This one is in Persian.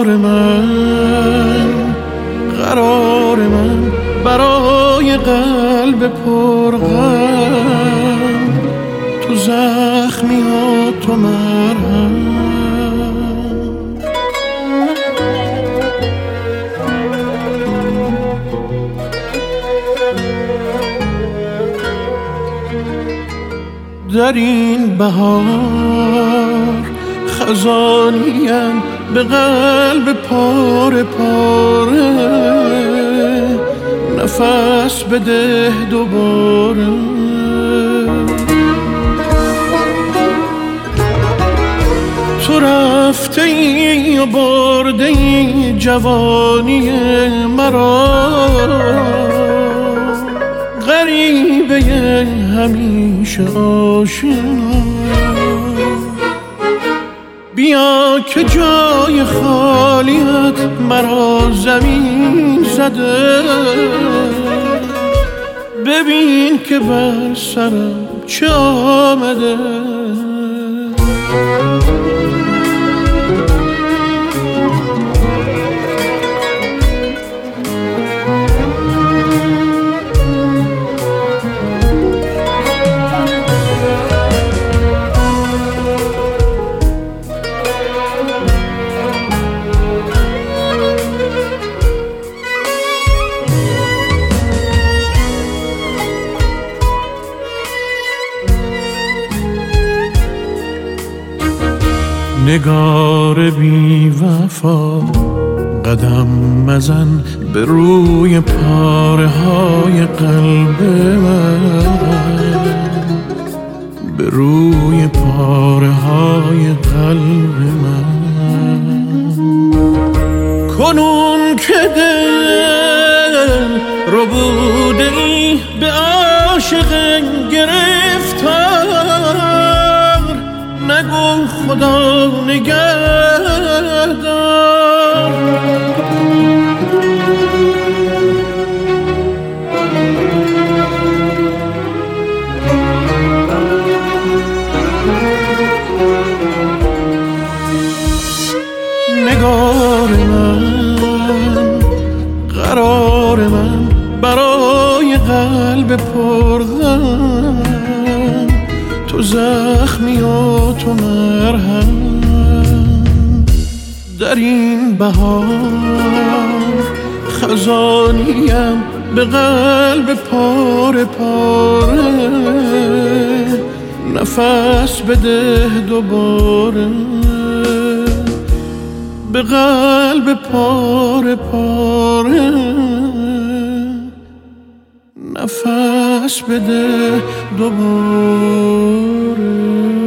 قرار من برای قلب پرغم، تو زخمی ها تو مرهم. در این بهار خزانیم به قلب پاره پاره، نفس بده دوباره. تو رفته ای و برده ای جوانی مرا، غریبه همیشه آشنا. بیا که جای خالیت مرا زمین زده، ببین که بر سرم چه آمده. نگار بی وفا قدم مزن به روی پاره های قلب من، به روی پاره های قلب من. کنون که دل رو بوده ای به عاشق گرفتار، نگو خدا نگهدار. نگار من قرار من برای قلب پرغم، تو زخمی و تو مرهم. در این بهار خزانیم به قلب پاره پاره، نفس بده دوباره. به قلب پاره پاره نفس بده دوباره.